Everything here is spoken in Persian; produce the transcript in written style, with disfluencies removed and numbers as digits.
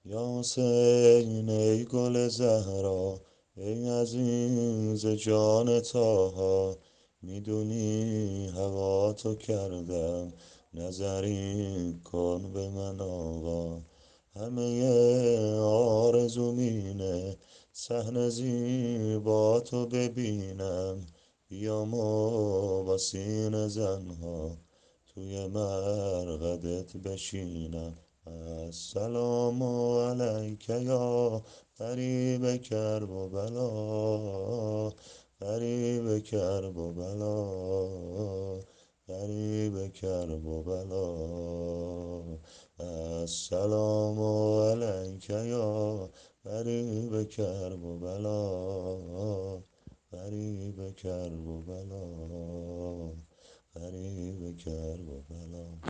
یا حسین ای گل زهرا، ای عزیز جان طاها، میدونی هوا تو کردم، نظری کن به من آقا. همه آرزومینه صحنه زیبا تو ببینم، بیام و با سین زنها توی مرقدت بشینم. السلام علیک یا غریب کرب و بلا، غریب کرب و بلا، غریب کرب و بلا. السلام علیک یا غریب کرب و بلا، غریب کرب و بلا، غریب کرب و بلا.